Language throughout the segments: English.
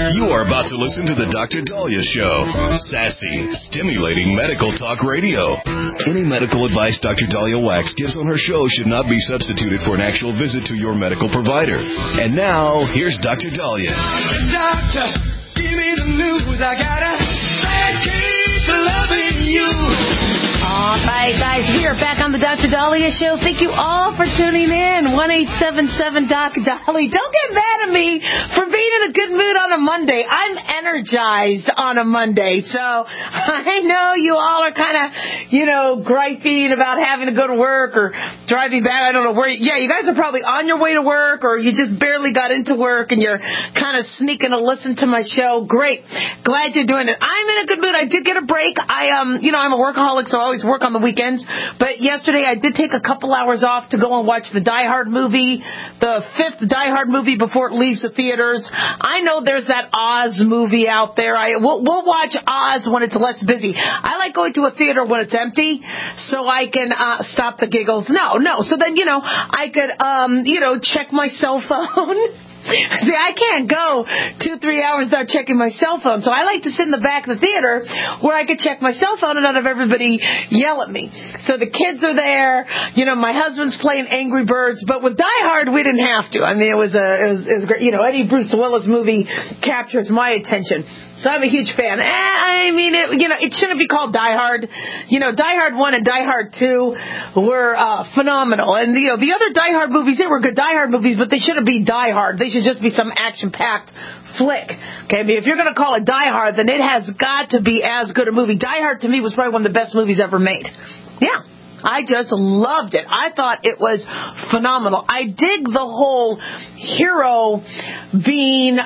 You are about to listen to the Dr. Dahlia Show. Sassy, stimulating medical talk radio. Any medical advice Dr. Dahlia Wax gives on her show should not be substituted for an actual visit to your medical provider. And now, here's Dr. Dahlia. Doctor, give me the news. I gotta keep loving you. All right, guys, we are back on the Dr. Dahlia Show. Thank you all for tuning in. 1-877-DOC-DOLLY. Don't get mad at me for being in a good mood on a Monday. I'm energized on a Monday. So I know you all are kind of, griping about having to go to work or driving back. I don't know where. Yeah, you guys are probably on your way to work, or you just barely got into work and you're kind of sneaking to listen to my show. Great. Glad you're doing it. I'm in a good mood. I did get a break. I'm a workaholic, so I always work on the weekends. But yesterday I did take a couple hours off to go and watch the Die Hard movie, the 5th Die Hard movie before it leaves the theaters. I know there's that Oz movie out there. We'll watch Oz when it's less busy. I like going to a theater when it's empty so I can stop the giggles. No. So then, I could, check my cell phone. See, I can't go 2-3 hours without checking my cell phone. So I like to sit in the back of the theater where I could check my cell phone and not have everybody yell at me. So the kids are there. My husband's playing Angry Birds. But with Die Hard, we didn't have to. I mean, it was great. Eddie Bruce Willis movie captures my attention. So I'm a huge fan. It shouldn't be called Die Hard. Die Hard 1 and Die Hard 2 were phenomenal. And, the other Die Hard movies, they were good Die Hard movies, but they shouldn't be Die Hard. They should just be some action-packed flick. Okay, if you're going to call it Die Hard, then it has got to be as good a movie. Die Hard, to me, was probably one of the best movies ever made. Yeah. I just loved it. I thought it was phenomenal. I dig the whole hero being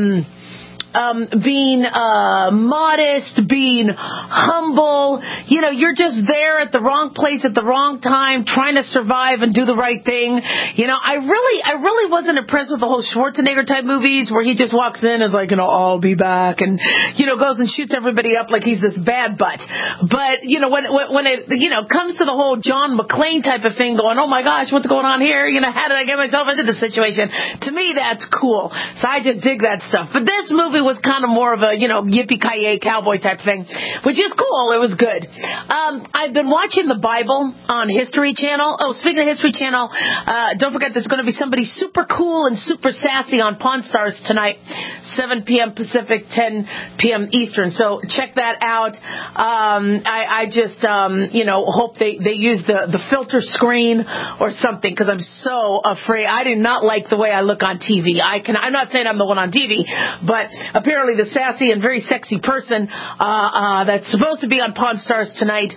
modest, being humble. You're just there at the wrong place at the wrong time, trying to survive and do the right thing. I really wasn't impressed with the whole Schwarzenegger type movies where he just walks in and is like, I'll be back, and goes and shoots everybody up like he's this bad butt. But when it comes to the whole John McClane type of thing, going, oh my gosh, what's going on here? How did I get myself into this situation? To me, that's cool. So I just dig that stuff. But this movie was kind of more of a, yippee-ki-yay cowboy type thing, which is cool. It was good. I've been watching the Bible on History Channel. Oh, speaking of History Channel, don't forget there's going to be somebody super cool and super sassy on Pawn Stars tonight, 7 p.m. Pacific, 10 p.m. Eastern. So check that out. I just, hope they use the filter screen or something, because I'm so afraid. I do not like the way I look on TV. I'm not saying I'm the one on TV, but apparently the sassy and very sexy person that's supposed to be on Pawn Stars tonight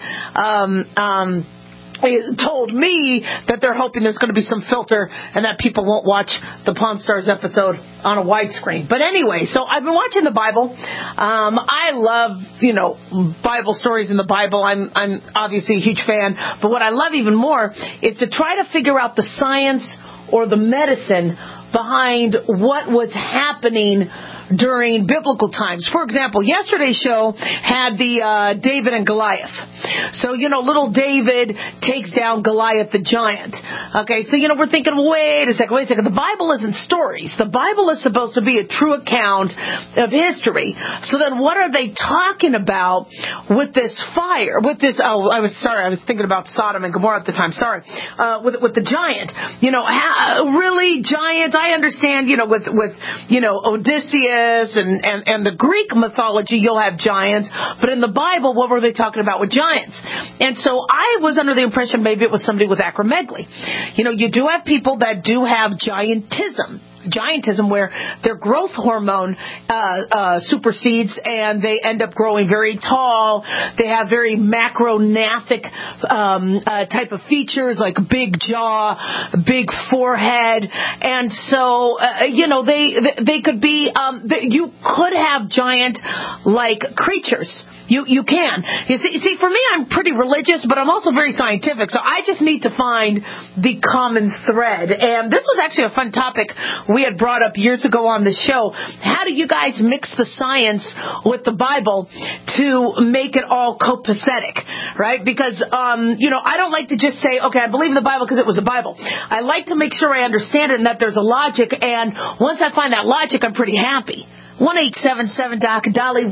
told me that they're hoping there's going to be some filter and that people won't watch the Pawn Stars episode on a widescreen. But anyway, so I've been watching the Bible. I love, Bible stories in the Bible. I'm obviously a huge fan. But what I love even more is to try to figure out the science or the medicine behind what was happening during biblical times. For example, yesterday's show had the David and Goliath. So, little David takes down Goliath the giant. Okay, so, we're thinking, wait a second. The Bible isn't stories. The Bible is supposed to be a true account of history. So then what are they talking about with this fire? With this, I was thinking about Sodom and Gomorrah at the time. With the giant. Really giant? I understand, with Odysseus and the Greek mythology, you'll have giants. But in the Bible, what were they talking about with giants? And so I was under the impression maybe it was somebody with acromegaly. You do have people that do have giantism where their growth hormone supersedes and they end up growing very tall. They have very macronathic type of features like big jaw, big forehead, and so they could be you could have giant-like creatures. You can. You see, for me, I'm pretty religious, but I'm also very scientific, so I just need to find the common thread. And this was actually a fun topic we had brought up years ago on the show. How do you guys mix the science with the Bible to make it all copacetic, right? Because, I don't like to just say, okay, I believe in the Bible because it was a Bible. I like to make sure I understand it and that there's a logic, and once I find that logic, I'm pretty happy. 1-877-DOC-DOLLY,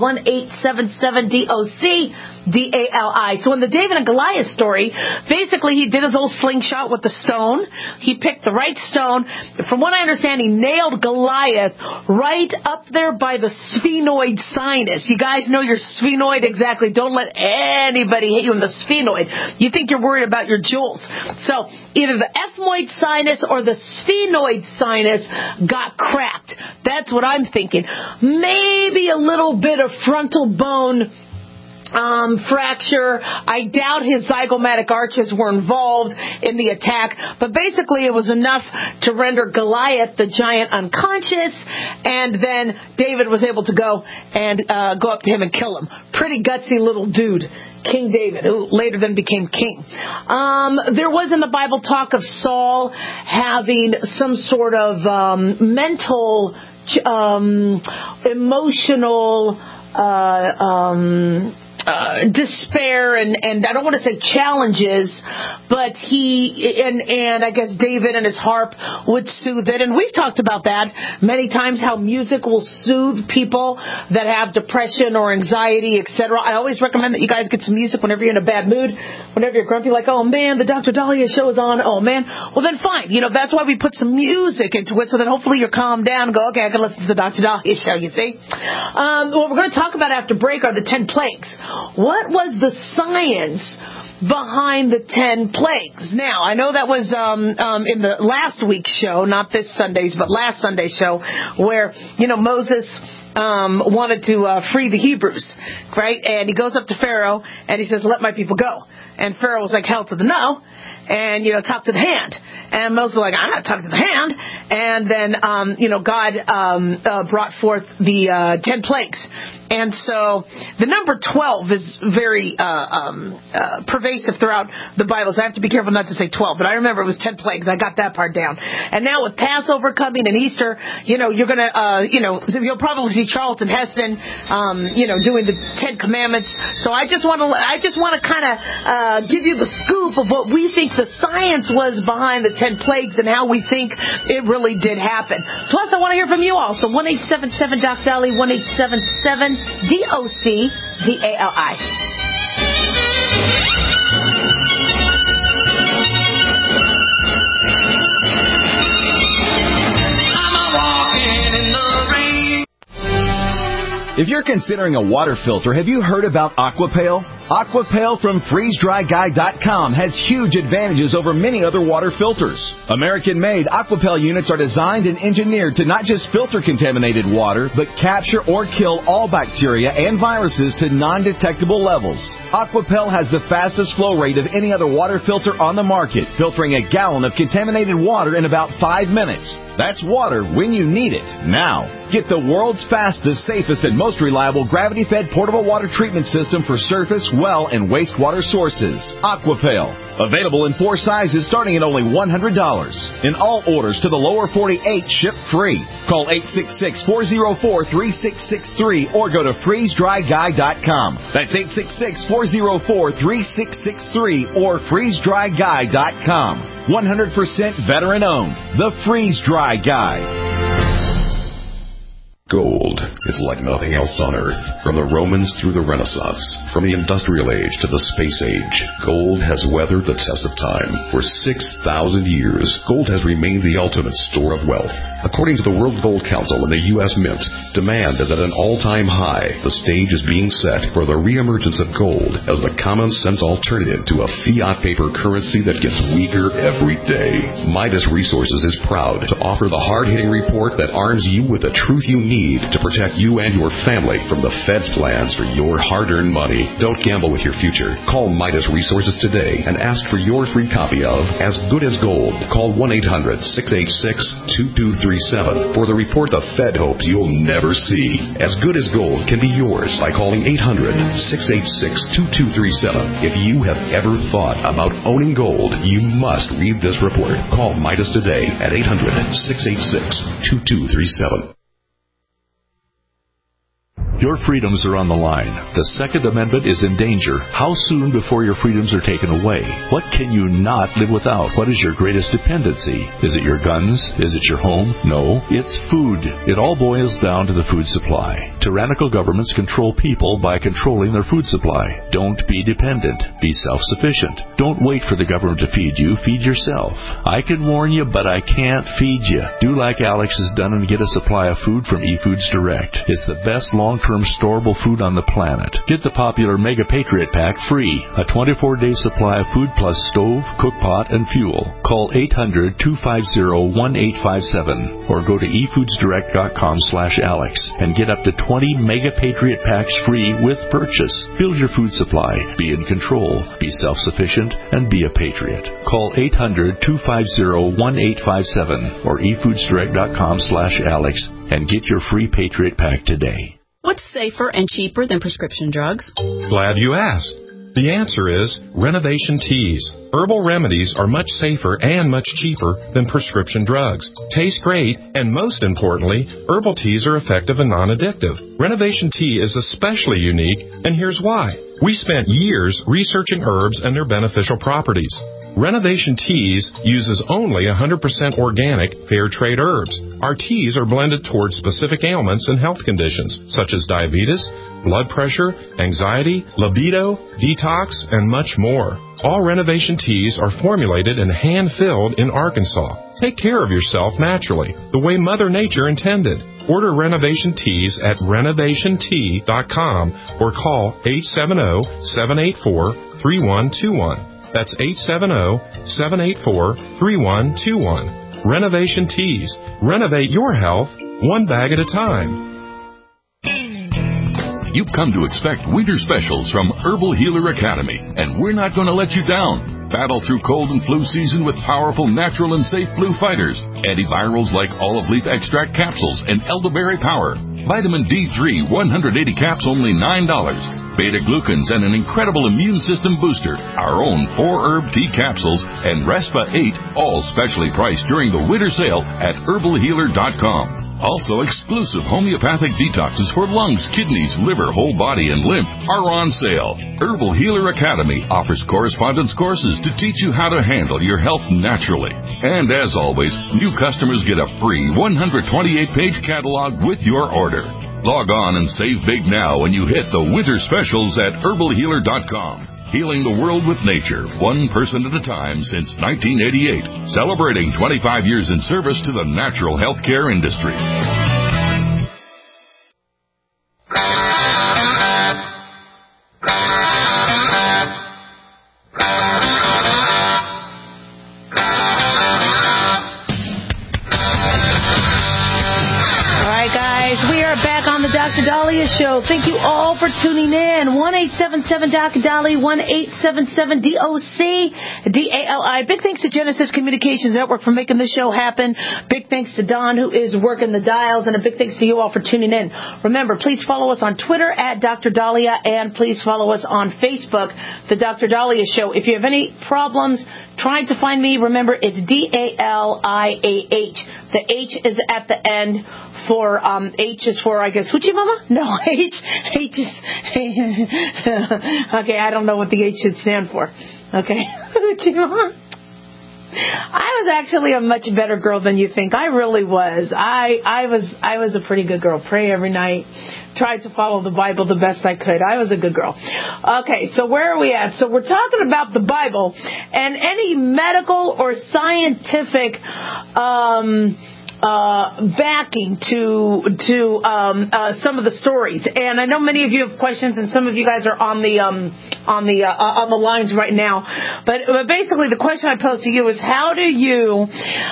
1-877-DOC-DALI. So in the David and Goliath story, basically he did his old slingshot with the stone. He picked the right stone. From what I understand, he nailed Goliath right up there by the sphenoid sinus. You guys know your sphenoid exactly. Don't let anybody hit you in the sphenoid. You think you're worried about your jewels. So either the ethmoid sinus or the sphenoid sinus got cracked. That's what I'm thinking. Maybe a little bit of frontal bone fracture. I doubt his zygomatic arches were involved in the attack, but basically it was enough to render Goliath the giant unconscious, and then David was able to go up to him and kill him. Pretty gutsy little dude. King David, who later then became king. There was in the Bible talk of Saul having some sort of mental, emotional despair and I don't want to say challenges, but I guess David and his harp would soothe it. And we've talked about that many times, how music will soothe people that have depression or anxiety, etc. I always recommend that you guys get some music whenever you're in a bad mood, whenever you're grumpy, like, oh man, the Dr. Dahlia show is on, oh man. Well then fine, that's why we put some music into it, so that hopefully you're calmed down and go, okay, I can listen to the Dr. Dahlia show, you see. What we're going to talk about after break are the 10 plagues. What was the science behind the 10 plagues? Now, I know that was in the last week's show, not this Sunday's, but last Sunday's show, where, Moses wanted to free the Hebrews, right? And he goes up to Pharaoh and he says, let my people go. And Pharaoh was like, hell to the no. And, talk to the hand. And Moses was like, I'm not talking to the hand. And then, God brought forth the 10 plagues. And so the number 12 is very pervasive throughout the Bible. So I have to be careful not to say 12. But I remember it was 10 plagues. I got that part down. And now with Passover coming and Easter, you're going to, you'll probably see Charlton Heston, doing the 10 Commandments. So I just want to kind of give you the scoop of what we think the science was behind the 10 plagues and how we think it really did happen. Plus, I want to hear from you all. So 1-877-DOC-DOLLY, 1-877-DOC-DALI. If you're considering a water filter, have you heard about Aquapale? Aquapale from FreezeDryGuy.com has huge advantages over many other water filters. American-made Aquapale units are designed and engineered to not just filter contaminated water, but capture or kill all bacteria and viruses to non-detectable levels. Aquapale has the fastest flow rate of any other water filter on the market, filtering a gallon of contaminated water in about 5 minutes. That's water when you need it, now. Get the world's fastest, safest, and most reliable gravity-fed portable water treatment system for surface, well, and wastewater sources. Aquapale. Available in 4 sizes starting at only $100. In all orders to the lower 48, ship free. Call 866-404-3663 or go to FreezeDryGuy.com. That's 866-404-3663 or FreezeDryGuy.com. 100% veteran owned. The Freeze Dry Guy. Gold is like nothing else on Earth. From the Romans through the Renaissance, from the Industrial Age to the Space Age, gold has weathered the test of time. For 6,000 years, gold has remained the ultimate store of wealth. According to the World Gold Council and the U.S. Mint, demand is at an all-time high. The stage is being set for the reemergence of gold as the common-sense alternative to a fiat paper currency that gets weaker every day. Midas Resources is proud to offer the hard-hitting report that arms you with the truth you need to protect you and your family from the Fed's plans for your hard-earned money. Don't gamble with your future. Call Midas Resources today and ask for your free copy of As Good as Gold. Call 1-800-686-2237 for the report the Fed hopes you'll never see. As Good as Gold can be yours by calling 800-686-2237. If you have ever thought about owning gold, you must read this report. Call Midas today at 800-686-2237. Your freedoms are on the line. The Second Amendment is in danger. How soon before your freedoms are taken away? What can you not live without? What is your greatest dependency? Is it your guns? Is it your home? No, it's food. It all boils down to the food supply. Tyrannical governments control people by controlling their food supply. Don't be dependent. Be self-sufficient. Don't wait for the government to feed you. Feed yourself. I can warn you, but I can't feed you. Do like Alex has done and get a supply of food from eFoods Direct. It's the best long-term storable food on the planet. Get the popular Mega Patriot Pack free. A 24-day supply of food plus stove, cook pot, and fuel. Call 800-250-1857 or go to efoodsdirect.com/Alex and get up to 20 Mega Patriot Packs free with purchase. Build your food supply. Be in control. Be self-sufficient and be a patriot. Call 800-250-1857 or efoodsdirect.com/Alex and get your free Patriot Pack today. What's safer and cheaper than prescription drugs? Glad you asked. The answer is Renovation Teas. Herbal remedies are much safer and much cheaper than prescription drugs. Taste great, and most importantly, herbal teas are effective and non-addictive. Renovation Tea is especially unique, and here's why. We spent years researching herbs and their beneficial properties. Renovation Teas uses only 100% organic, fair trade herbs. Our teas are blended towards specific ailments and health conditions, such as diabetes, blood pressure, anxiety, libido, detox, and much more. All Renovation Teas are formulated and hand-filled in Arkansas. Take care of yourself naturally, the way Mother Nature intended. Order Renovation Teas at renovationtea.com or call 870-784-3121. That's 870-784-3121. Renovation Teas. Renovate your health one bag at a time. You've come to expect winter specials from Herbal Healer Academy, and we're not going to let you down. Battle through cold and flu season with powerful, natural, and safe flu fighters. Antivirals like olive leaf extract capsules and elderberry power. Vitamin D3, 180 caps, only $9. Beta-glucans and an incredible immune system booster. Our own 4-herb tea capsules and Respa 8, all specially priced during the winter sale at herbalhealer.com. Also, exclusive homeopathic detoxes for lungs, kidneys, liver, whole body, and lymph are on sale. Herbal Healer Academy offers correspondence courses to teach you how to handle your health naturally. And as always, new customers get a free 128-page catalog with your order. Log on and save big now when you hit the winter specials at herbalhealer.com. Healing the world with nature, one person at a time since 1988. Celebrating 25 years in service to the natural healthcare industry. Dr. Daliah Show. Thank you all for tuning in. 1-877-Dr. 1-877-DOC-DALI. Big thanks to Genesis Communications Network for making this show happen. Big thanks to Don, who is working the dials, and a big thanks to you all for tuning in. Remember, please follow us on Twitter at Dr. Daliah, and please follow us on Facebook, The Dr. Daliah Show. If you have any problems trying to find me, remember, it's DALIAH. The H is at the end. For H is for, I guess, Hoochie Mama? No, H is okay. I don't know what the H should stand for. Okay, Hoochie Mama. I was actually a much better girl than you think. I really was. I was a pretty good girl. Pray every night. Tried to follow the Bible the best I could. I was a good girl. Okay, so where are we at? So we're talking about the Bible and any medical or scientific backing to some of the stories, and I know many of you have questions, and some of you guys are on the lines right now. But basically, the question I pose to you is, how do you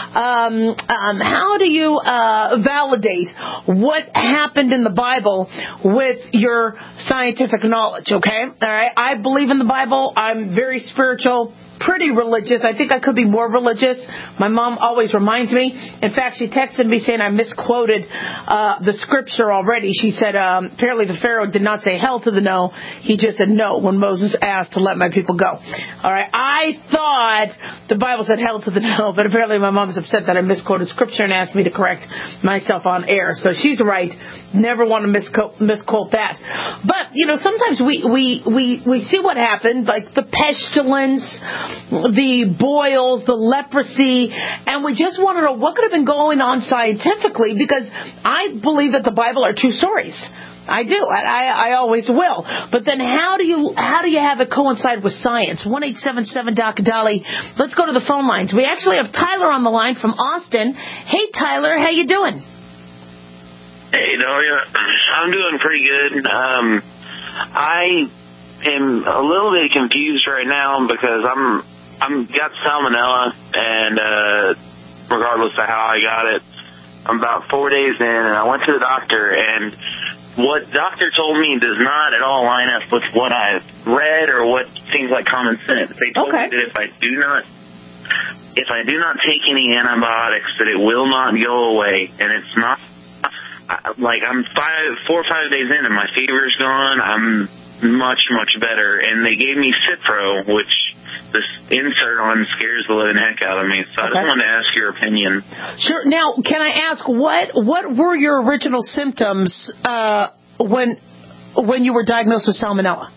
validate what happened in the Bible with your scientific knowledge? Okay, all right. I believe in the Bible. I'm very spiritual. pretty religious. I think I could be more religious. My mom always reminds me. In fact, she texted me saying I misquoted the scripture already. She said apparently the Pharaoh did not say hell to the no. He just said no when Moses asked to let my people go. All right. I thought the Bible said hell to the no, but apparently my mom's upset that I misquoted scripture and asked me to correct myself on air. So she's right. Never want to misquote that. But, sometimes we see what happened, like the pestilence, the boils, the leprosy, and we just want to know what could have been going on scientifically, because I believe that the Bible are true stories. I do. I always will. But then how do you have it coincide with science? 1-877-Doc-Dolly. Let's go to the phone lines. We actually have Tyler on the line from Austin. Hey, Tyler, how you doing? Hey, Dahlia. I'm doing pretty good. I am a little bit confused right now because I'm got salmonella, and regardless of how I got it, I'm about 4 days in, and I went to the doctor, and what the doctor told me does not at all line up with what I've read or what seems like common sense. They told me that if I do not take any antibiotics, that it will not go away, and it's not. Like, I'm 4 or 5 days in, and my fever's gone. I'm much, much better. And they gave me Cipro, which this insert on scares the living heck out of me. So I just wanted to ask your opinion. Sure. Now, can I ask, what were your original symptoms when you were diagnosed with salmonella?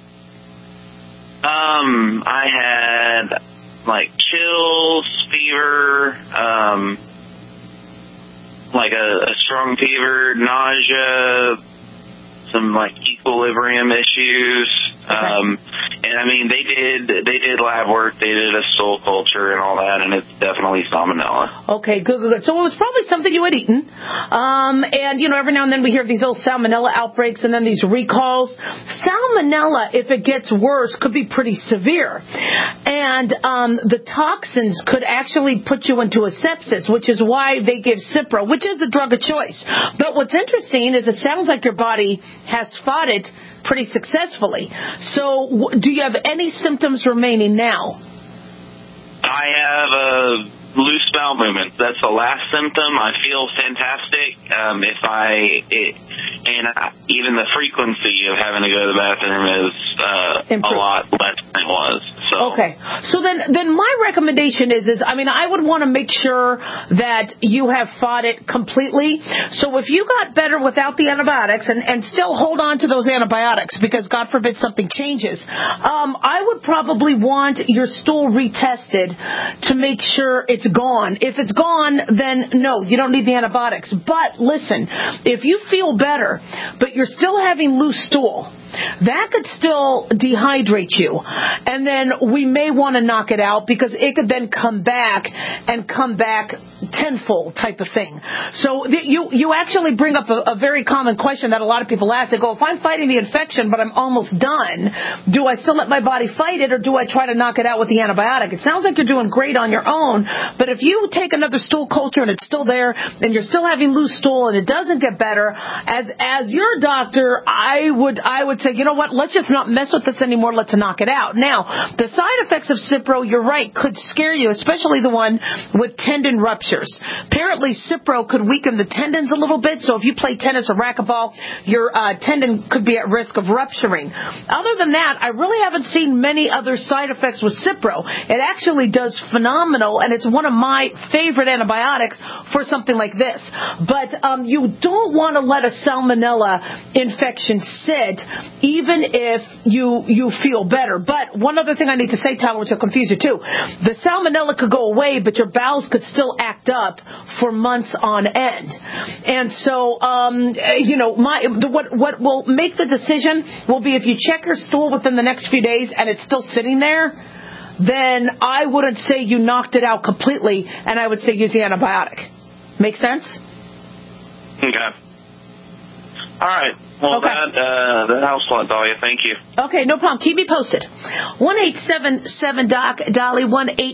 I had, like, chills, fever, like a strong fever, nausea, some like equilibrium issues. And I mean, they did lab work, they did a stool culture and all that, and it's definitely salmonella. Okay, good. So it was probably something you had eaten. And every now and then we hear these little salmonella outbreaks and then these recalls. Salmonella, if it gets worse, could be pretty severe. And the toxins could actually put you into a sepsis, which is why they give Cipro, which is the drug of choice. But what's interesting is it sounds like your body has fought it pretty successfully. So do you have any symptoms remaining now? I have loose bowel movements. That's the last symptom. I feel fantastic. Even the frequency of having to go to the bathroom is a lot less than it was. So. Okay. So then my recommendation is I would want to make sure that you have fought it completely. So if you got better without the antibiotics and still hold on to those antibiotics because God forbid something changes, I would probably want your stool retested to make sure it's gone. If it's gone, then no, you don't need the antibiotics. But listen, if you feel better, but you're still having loose stool, that could still dehydrate you. And then we may want to knock it out because it could then come back tenfold type of thing. So you actually bring up a very common question that a lot of people ask. They go, if I'm fighting the infection but I'm almost done, do I still let my body fight it or do I try to knock it out with the antibiotic? It sounds like you're doing great on your own, but if you take another stool culture and it's still there and you're still having loose stool and it doesn't get better, as your doctor, I would say, you know what, let's just not mess with this anymore, let's knock it out. Now, the side effects of Cipro, you're right, could scare you, especially the one with tendon ruptures. Apparently, Cipro could weaken the tendons a little bit, so if you play tennis or racquetball, your tendon could be at risk of rupturing. Other than that, I really haven't seen many other side effects with Cipro. It actually does phenomenal, and it's one of my favorite antibiotics for something like this. But you don't want to let a salmonella infection sit, even if you feel better. But one other thing I need to say, Tyler, which will confuse you too, the salmonella could go away, but your bowels could still act up for months on end. And so, what will make the decision will be if you check your stool within the next few days and it's still sitting there, then I wouldn't say you knocked it out completely, and I would say use the antibiotic. Make sense? Okay. All right. Well, that helps a lot, Dahlia. Thank you. Okay, no problem. Keep me posted. 1-877-DOC-DOLLY,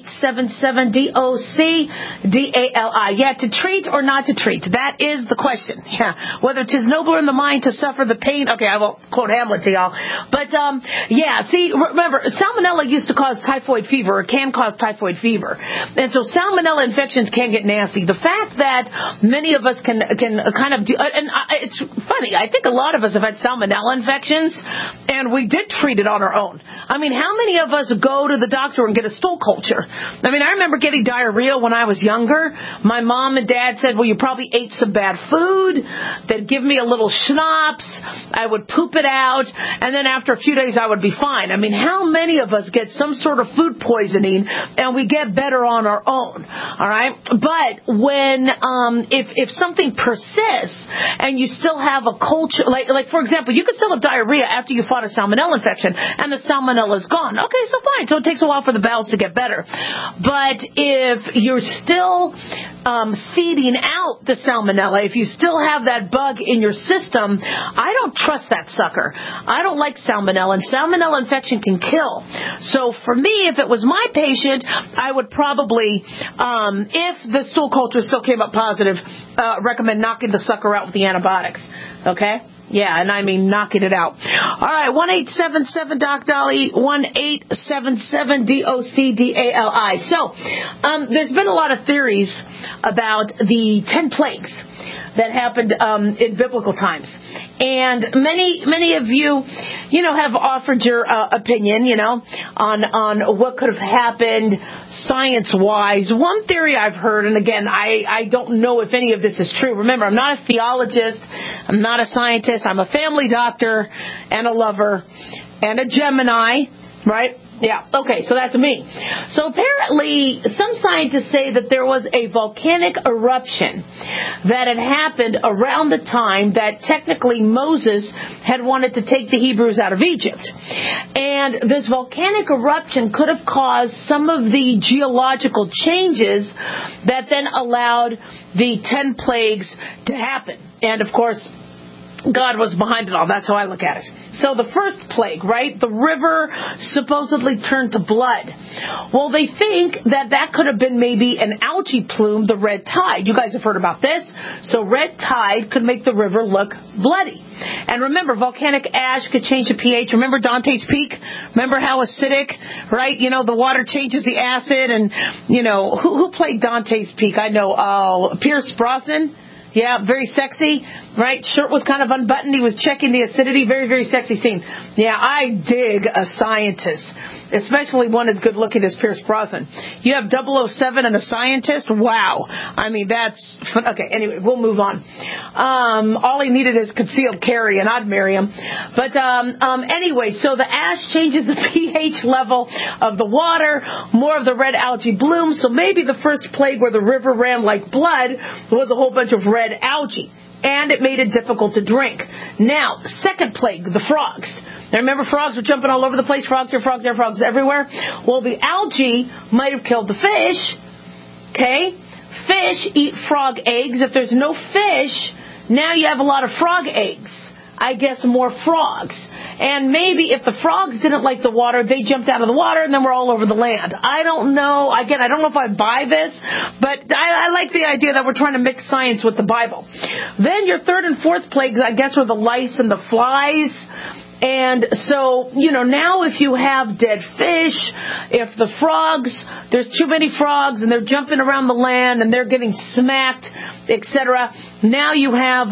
1-877-DOC-DALI. Yeah, to treat or not to treat? That is the question. Yeah, whether 'tis nobler in the mind to suffer the pain. Okay, I won't quote Hamlet to y'all. But, yeah, see, remember, salmonella used to cause typhoid fever, or can cause typhoid fever. And so salmonella infections can get nasty. The fact that many of us can kind of do, and it's funny, I think a lot of us have had salmonella infections, and we did treat it on our own. I mean, how many of us go to the doctor and get a stool culture? I mean, I remember getting diarrhea when I was younger. My mom and dad said, well, you probably ate some bad food. They'd give me a little schnapps. I would poop it out, and then after a few days I would be fine. I mean, how many of us get some sort of food poisoning and we get better on our own? All right? But when, if something persists and you still have a culture, like for example, you could still have diarrhea after you fought a salmonella infection and the salmonella is gone. Okay, so fine. So it takes a while for the bowels to get better. But if you're still feeding out the salmonella, if you still have that bug in your system, I don't trust that sucker. I don't like salmonella, and salmonella infection can kill. So for me, if it was my patient, I would probably, if the stool culture still came up positive, recommend knocking the sucker out with the antibiotics. Okay? Yeah, and I mean knocking it out. All right, 1-877-DOC-DOLLY, 1-877-DOC-DALI. So, there's been a lot of theories about the 10 plagues that happened in biblical times. And many of you, have offered your opinion, on what could have happened science-wise. One theory I've heard, and again, I don't know if any of this is true. Remember, I'm not a theologist. I'm not a scientist. I'm a family doctor and a lover and a Gemini, right? Yeah, okay, so that's me. So apparently, some scientists say that there was a volcanic eruption that had happened around the time that technically Moses had wanted to take the Hebrews out of Egypt. And this volcanic eruption could have caused some of the geological changes that then allowed the 10 plagues to happen. And of course, God was behind it all. That's how I look at it. So the first plague, right? The river supposedly turned to blood. Well, they think that could have been maybe an algae plume, the red tide. You guys have heard about this. So red tide could make the river look bloody. And remember, volcanic ash could change the pH. Remember Dante's Peak? Remember how acidic, right? The water changes the acid. And, who played Dante's Peak? I know, Pierce Brosnan. Yeah, very sexy, right? Shirt was kind of unbuttoned. He was checking the acidity. Very, very sexy scene. Yeah, I dig a scientist, especially one as good looking as Pierce Brosnan. You have 007 and a scientist? Wow. I mean, that's fun. Okay, anyway, we'll move on. All he needed is concealed carry, and I'd marry him. But anyway, so the ash changes the pH level of the water, more of the red algae blooms. So maybe the first plague where the river ran like blood was a whole bunch of red algae, and it made it difficult to drink. Now, second plague, the frogs. Now remember, frogs were jumping all over the place. Frogs here, frogs there, frogs everywhere. Well, the algae might have killed the fish. Okay? Fish eat frog eggs. If there's no fish, now you have a lot of frog eggs. I guess more frogs. And maybe if the frogs didn't like the water, they jumped out of the water and then we're all over the land. I don't know. Again, I don't know if I buy this, but I like the idea that we're trying to mix science with the Bible. Then your third and fourth plagues, I guess, were the lice and the flies. And so, now if you have dead fish, if the frogs, there's too many frogs and they're jumping around the land and they're getting smacked, etc. Now you have,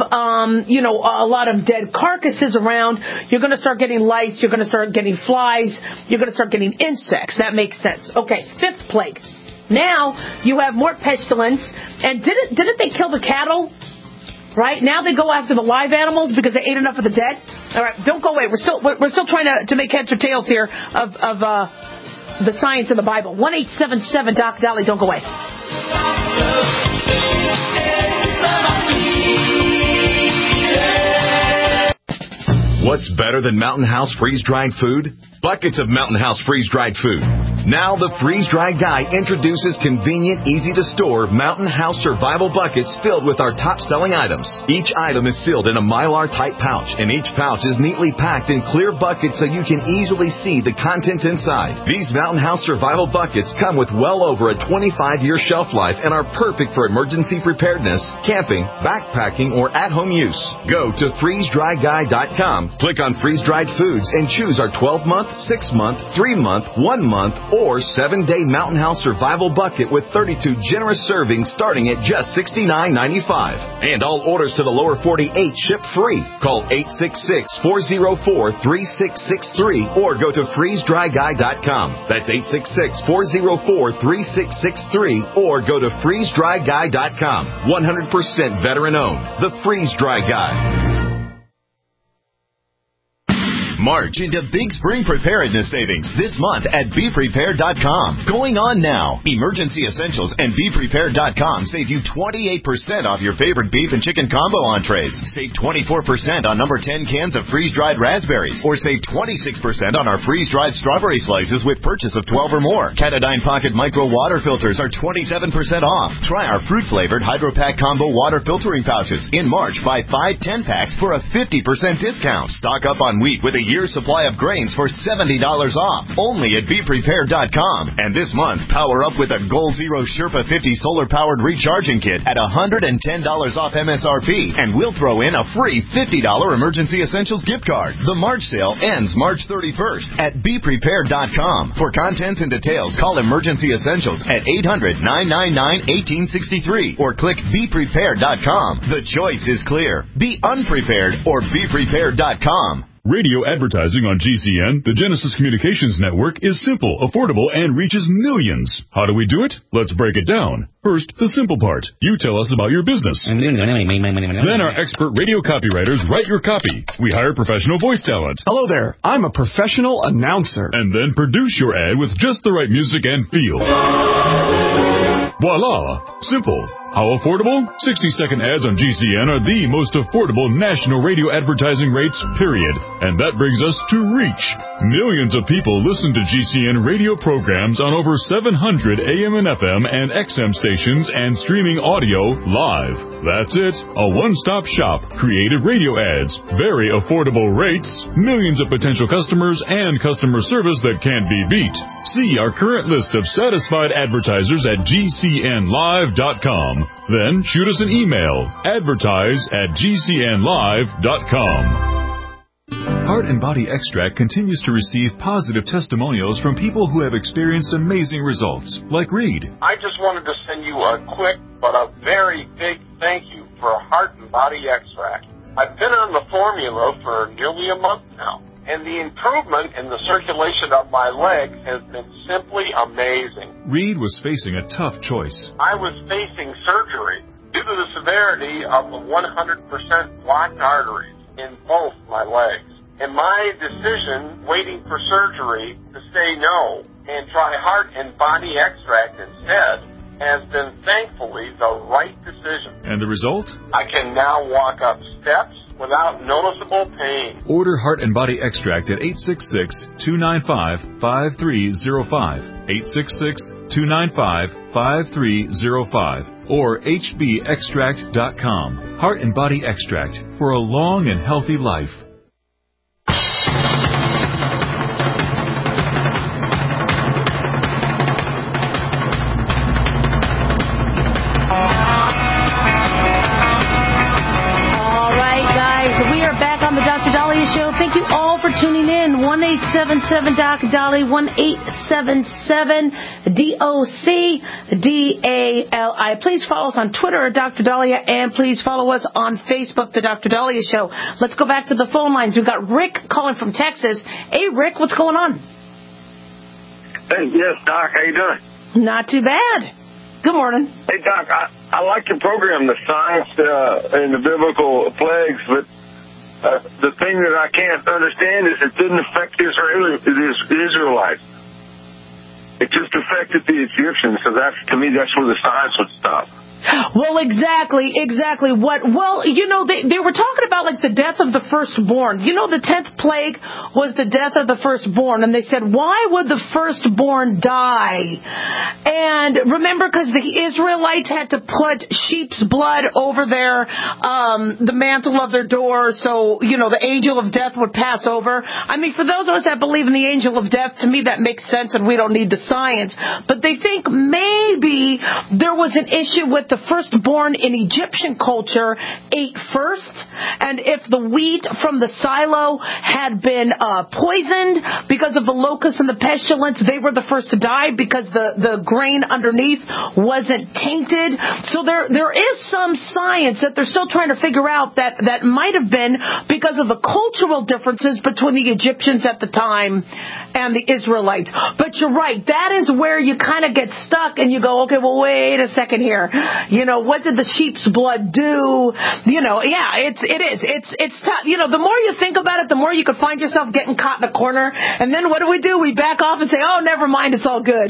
a lot of dead carcasses around. You're going to start getting lice. You're going to start getting flies. You're going to start getting insects. That makes sense. Okay, fifth plague. Now you have more pestilence. And didn't they kill the cattle? Right? Now they go after the live animals because they ate enough of the dead. All right, don't go away. We're still trying to make heads or tails here of the science of the Bible. 1-877-DOC-DOLLY. Don't go away. What's better than Mountain House freeze-dried food? Buckets of Mountain House freeze-dried food. Now the Freeze Dry Guy introduces convenient, easy-to-store Mountain House Survival Buckets filled with our top-selling items. Each item is sealed in a Mylar-type pouch, and each pouch is neatly packed in clear buckets so you can easily see the contents inside. These Mountain House Survival Buckets come with well over a 25-year shelf life and are perfect for emergency preparedness, camping, backpacking, or at-home use. Go to freezedryguy.com, click on freeze-dried foods, and choose our 12-month, 6-month, 3-month, 1-month, or 7-day Mountain House Survival Bucket with 32 generous servings starting at just $69.95. And all orders to the lower 48 ship free. Call 866-404-3663 or go to freezedryguy.com. That's 866-404-3663 or go to freezedryguy.com. 100% veteran owned. The Freeze Dry Guy. March into Big Spring Preparedness Savings this month at BePrepared.com. Going on now. Emergency Essentials and BePrepared.com save you 28% off your favorite beef and chicken combo entrees. Save 24% on number 10 cans of freeze-dried raspberries. Or save 26% on our freeze-dried strawberry slices with purchase of 12 or more. Katadyn Pocket Micro Water Filters are 27% off. Try our fruit-flavored Hydro-Pack Combo Water Filtering Pouches. In March, buy 5 10-packs for a 50% discount. Stock up on wheat with a year's supply of grains for $70 off, only at BePrepared.com. And this month, power up with a Goal Zero Sherpa 50 solar-powered recharging kit at $110 off MSRP, and we'll throw in a free $50 Emergency Essentials gift card. The March sale ends March 31st at BePrepared.com. For contents and details, call Emergency Essentials at 800-999-1863 or click BePrepared.com. The choice is clear. Be unprepared or BePrepared.com. Radio advertising on GCN, the Genesis Communications Network, is simple, affordable, and reaches millions. How do we do it? Let's break it down. First, the simple part. You tell us about your business. Then our expert radio copywriters write your copy. We hire professional voice talent. Hello there. I'm a professional announcer. And then produce your ad with just the right music and feel. Voila! Simple. How affordable? 60-second ads on GCN are the most affordable national radio advertising rates, period. And that brings us to reach. Millions of people listen to GCN radio programs on over 700 AM and FM and XM stations and streaming audio live. That's it. A one-stop shop. Creative radio ads. Very affordable rates. Millions of potential customers and customer service that can't be beat. See our current list of satisfied advertisers at GCNlive.com. Then shoot us an email, advertise@gcnlive.com. Heart and Body Extract continues to receive positive testimonials from people who have experienced amazing results, like Reed. I just wanted to send you a quick but a very big thank you for Heart and Body Extract. I've been on the formula for nearly a month now, and the improvement in the circulation of my legs has been simply amazing. Reed was facing a tough choice. I was facing surgery due to the severity of the 100% blocked arteries in both my legs. And my decision, waiting for surgery, to say no and try Heart and Body Extract instead, has been thankfully the right decision. And the result? I can now walk up steps without noticeable pain. Order Heart and Body Extract at 866-295-5305, 866-295-5305, or hbextract.com. Heart and Body Extract for a long and healthy life. Tuning in, 1-877-DOC-DOLLY, 1-877-DOC-DALI. Please follow us on Twitter at Dr. Dahlia, and please follow us on Facebook, The Dr. Dahlia Show. Let's go back to the phone lines. We've got Rick calling from Texas. Hey, Rick, what's going on? Hey, yes, Doc, how you doing? Not too bad. Good morning. Hey, Doc, I like your program, the science and the biblical plagues, but the thing that I can't understand is it didn't affect the Israelites. It just affected the Egyptians, so to me, that's where the science would stop. Well, exactly. Well, they were talking about like the death of the firstborn. The 10th plague was the death of the firstborn. And they said, why would the firstborn die? And remember, because the Israelites had to put sheep's blood over the mantle of their door, so, the angel of death would pass over. I mean, for those of us that believe in the angel of death, to me that makes sense and we don't need the science. But they think maybe there was an issue with the firstborn in Egyptian culture ate first, and if the wheat from the silo had been poisoned because of the locusts and the pestilence, they were the first to die because the grain underneath wasn't tainted. So there is some science that they're still trying to figure out that might have been because of the cultural differences between the Egyptians at the time and the Israelites. But you're right. That is where you kind of get stuck and you go, okay, well, wait a second here. What did the sheep's blood do? It's tough. The more you think about it, the more you could find yourself getting caught in a corner. And then what do? We back off and say, oh, never mind, it's all good.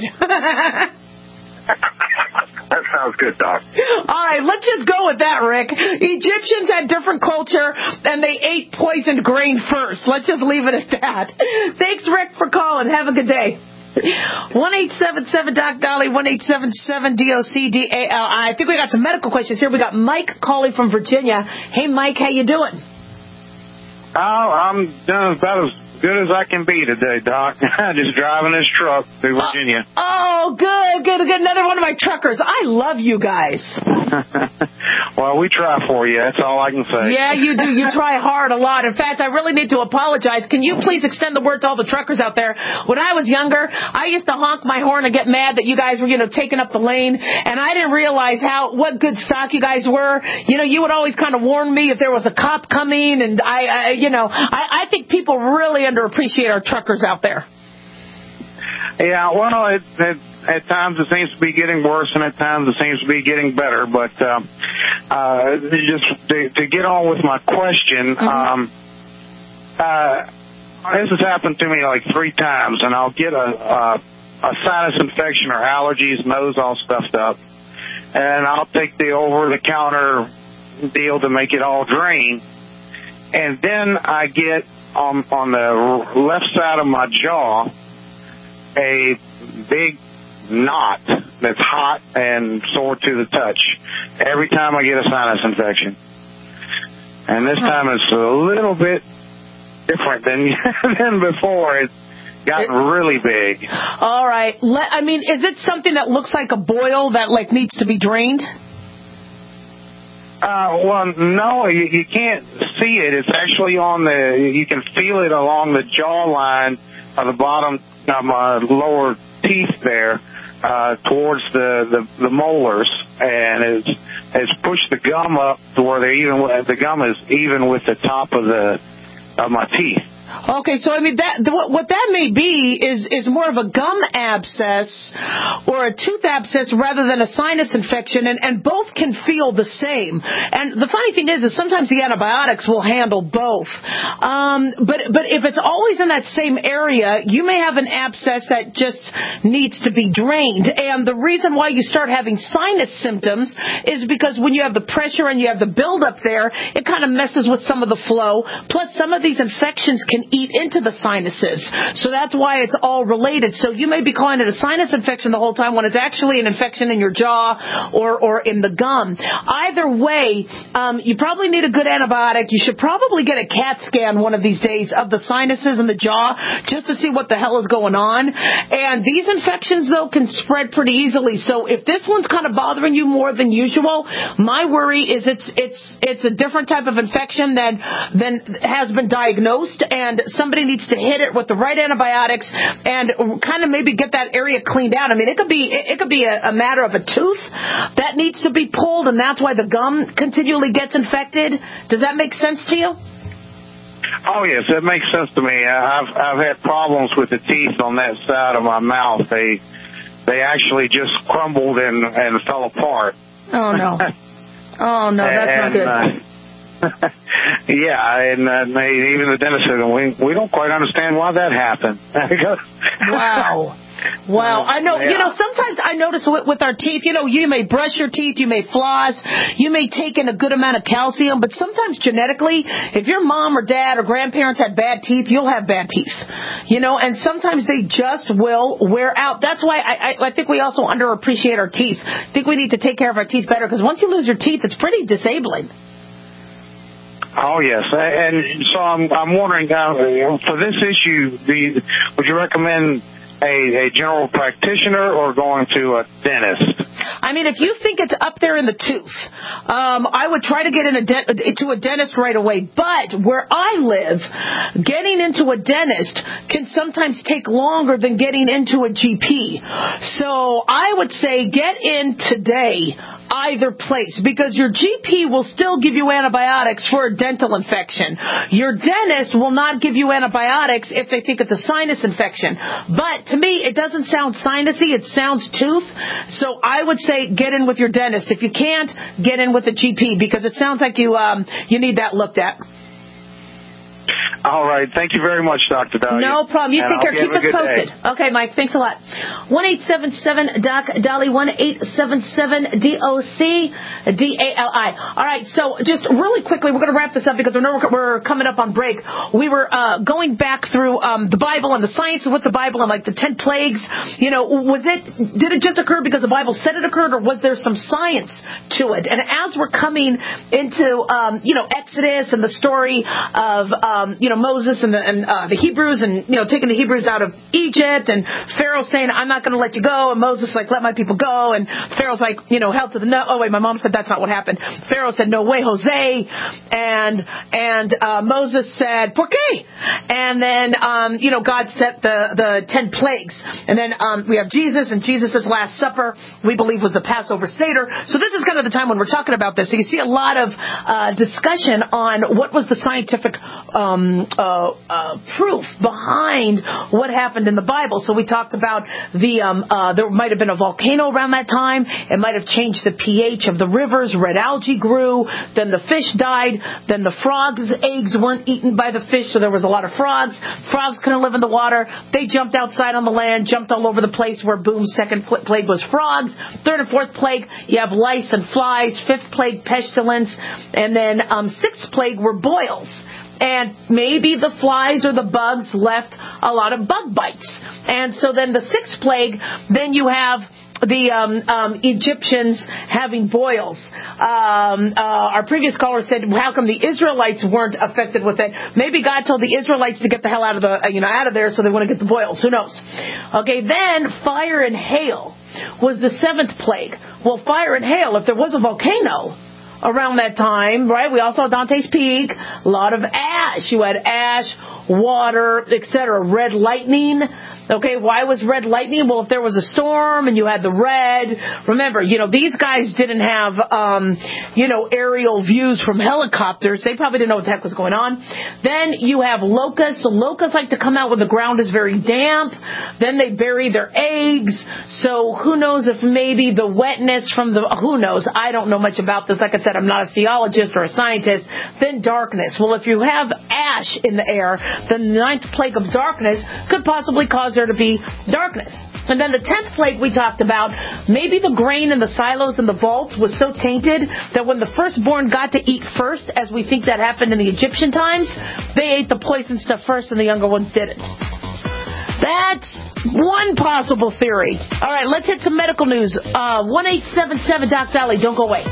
That sounds good, Doc. All right, let's just go with that, Rick. Egyptians had different culture, and they ate poisoned grain first. Let's just leave it at that. Thanks, Rick, for calling. Have a good day. 1-877-DOC-DOLLY, 1-877-DOC-DALI. I think we got some medical questions here. We got Mike calling from Virginia. Hey, Mike, how you doing? Oh, I'm doing about as good as I can be today, Doc. Just driving this truck through Virginia. Oh, good. Another one of my truckers. I love you guys. Well, we try for you. That's all I can say. Yeah, you do. You try hard a lot. In fact, I really need to apologize. Can you please extend the word to all the truckers out there? When I was younger, I used to honk my horn and get mad that you guys were, taking up the lane, and I didn't realize what good stock you guys were. You would always kind of warn me if there was a cop coming, and I think people really underappreciate our truckers out there. Yeah, well, at times it seems to be getting worse, and at times it seems to be getting better. But just to get on with my question, this has happened to me like 3 times, and I'll get a sinus infection or allergies, nose all stuffed up, and I'll take the over-the-counter deal to make it all drain, and then I get on the left side of my jaw a big knot that's hot and sore to the touch every time I get a sinus infection. And this time it's a little bit different than before. It's gotten really big. All right. Is it something that looks like a boil that needs to be drained? Well, no, you can't see it. It's actually you can feel it along the jawline of the bottom of my lower teeth there, towards the molars, and it's pushed the gum up to where the gum is even with the top of my teeth. Okay, so what that may be is more of a gum abscess or a tooth abscess rather than a sinus infection, and both can feel the same. And the funny thing is sometimes the antibiotics will handle both. But if it's always in that same area, you may have an abscess that just needs to be drained. And the reason why you start having sinus symptoms is because when you have the pressure and you have the buildup there, it kind of messes with some of the flow. Plus, some of these infections can eat into the sinuses. So that's why it's all related. So you may be calling it a sinus infection the whole time when it's actually an infection in your jaw or in the gum. Either way, you probably need a good antibiotic. You should probably get a CAT scan one of these days of the sinuses and the jaw just to see what the hell is going on. And these infections, though, can spread pretty easily. So if this one's kind of bothering you more than usual, my worry is it's a different type of infection than has been diagnosed, and somebody needs to hit it with the right antibiotics and kind of maybe get that area cleaned out. It could be a matter of a tooth that needs to be pulled, and that's why the gum continually gets infected. Does that make sense to you? Oh, yes, that makes sense to me. I've had problems with the teeth on that side of my mouth. They actually just crumbled and fell apart. Oh, no. Oh, no, that's not good. Yeah, and even the dentist said, we don't quite understand why that happened. Wow. Wow, I know. Yeah. You know, sometimes I notice with our teeth, you know, you may brush your teeth, you may floss, you may take in a good amount of calcium, but sometimes genetically, if your mom or dad or grandparents had bad teeth, you'll have bad teeth. You know, and sometimes they just will wear out. That's why I think we also underappreciate our teeth. I think we need to take care of our teeth better, because once you lose your teeth, it's pretty disabling. Oh, yes. And so I'm wondering, for this issue, would you recommend a general practitioner or going to a dentist? I mean, if you think it's up there in the tooth, I would try to get to a dentist right away. But where I live, getting into a dentist can sometimes take longer than getting into a GP. So I would say get in today, either place, because your GP will still give you antibiotics for a dental infection. Your dentist will not give you antibiotics if they think it's a sinus infection. But to me, it doesn't sound sinusy, it sounds tooth. So I would say get in with your dentist. If you can't, get in with the GP, because it sounds like you need that looked at. All right. Thank you very much, Dr. Dahlia. No problem. You take care. Keep us posted. Okay, Mike. Thanks a lot. 1-877-DOC-DALI, 1-877-DOC-DALI. All right. So just really quickly, we're going to wrap this up because I know we're coming up on break. We were going back through the Bible and the science with the Bible and like the 10 plagues. You know, did it just occur because the Bible said it occurred, or was there some science to it? And as we're coming into, Exodus and the story of, Moses and the Hebrews and, taking the Hebrews out of Egypt, and Pharaoh saying, I'm not going to let you go. And Moses like, let my people go. And Pharaoh's like, hell to the no. Oh, wait, my mom said that's not what happened. Pharaoh said, no way, Jose. And Moses said, ¿Por qué? And then, God set the 10 plagues. And then, we have Jesus and Jesus' Last Supper, we believe was the Passover Seder. So this is kind of the time when we're talking about this. So you see a lot of, discussion on what was the scientific, proof behind what happened in the Bible. So we talked about there might have been a volcano around that time. It might have changed the pH of the rivers. Red algae grew. Then the fish died. Then the frogs' eggs weren't eaten by the fish, so there was a lot of frogs. Frogs couldn't live in the water. They jumped outside on the land, jumped all over the place, where boom, second plague was frogs. Third and fourth plague, you have lice and flies. Fifth plague, pestilence. And then sixth plague were boils. And maybe the flies or the bugs left a lot of bug bites. And so then the sixth plague, then you have the Egyptians having boils. Our previous caller said, how come the Israelites weren't affected with it? Maybe God told the Israelites to get the hell out of out of there, so they want to get the boils. Who knows? Okay, then fire and hail was the seventh plague. Well, fire and hail, if there was a volcano around that time, right? We also saw Dante's Peak, a lot of ash. You had ash, water, etc. Red lightning. Okay, why was red lightning? Well, if there was a storm and you had the red, remember, these guys didn't have, aerial views from helicopters. They probably didn't know what the heck was going on. Then you have locusts. So locusts like to come out when the ground is very damp. Then they bury their eggs. So who knows if maybe the wetness from who knows? I don't know much about this. Like I said, I'm not a theologist or a scientist. Then darkness. Well, if you have ash in the air, then the ninth plague of darkness could possibly cause there to be darkness. And then the 10th plague we talked about, maybe the grain in the silos and the vaults was so tainted that when the firstborn got to eat first, as we think that happened in the Egyptian times, they ate the poison stuff first and the younger ones didn't. That's one possible theory. All right, let's hit some medical news. 1-877-DOC-DALI. Don't go away.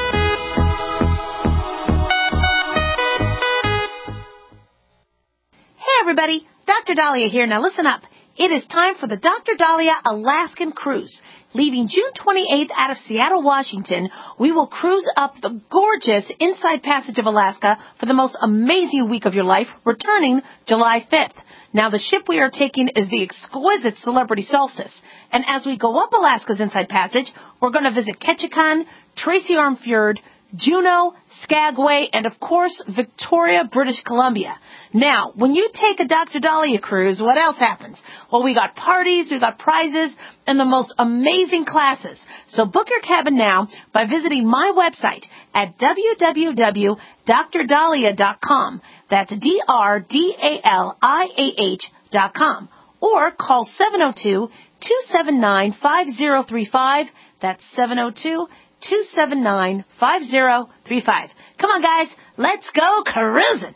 Hey, everybody. Dr. Dahlia here. Now, listen up. It is time for the Dr. Dahlia Alaskan Cruise. Leaving June 28th out of Seattle, Washington, we will cruise up the gorgeous Inside Passage of Alaska for the most amazing week of your life, returning July 5th. Now, the ship we are taking is the exquisite Celebrity Solstice. And as we go up Alaska's Inside Passage, we're going to visit Ketchikan, Tracy Arm Fjord, Juneau, Skagway, and of course, Victoria, British Columbia. Now, when you take a Dr. Dahlia cruise, what else happens? Well, we got parties, we got prizes, and the most amazing classes. So book your cabin now by visiting my website at www.drdahlia.com. That's DRDALIAH.com. Or call 702-279-5035. That's 702-279-5035. Come on, guys. Let's go cruising.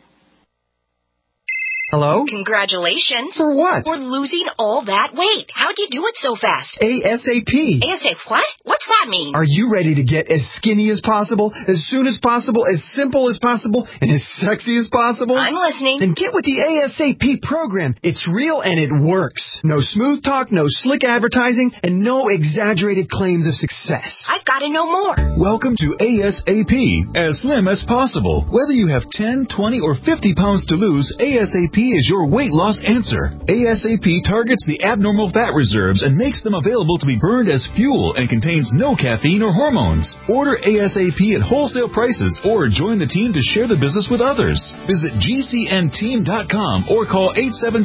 Hello? Congratulations. For what? For losing all that weight. How'd you do it so fast? ASAP. ASAP what? What's that mean? Are you ready to get as skinny as possible, as soon as possible, as simple as possible, and as sexy as possible? I'm listening. Then get with the ASAP program. It's real and it works. No smooth talk, no slick advertising, and no exaggerated claims of success. I've got to know more. Welcome to ASAP, as slim as possible. Whether you have 10, 20, or 50 pounds to lose, ASAP is your weight loss answer. ASAP targets the abnormal fat reserves and makes them available to be burned as fuel and contains no caffeine or hormones. Order ASAP at wholesale prices or join the team to share the business with others. Visit GCNteam.com or call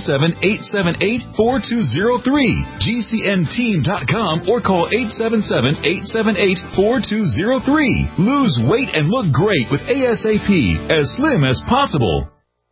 877-878-4203. GCNteam.com or call 877-878-4203. Lose weight and look great with ASAP, as slim as possible.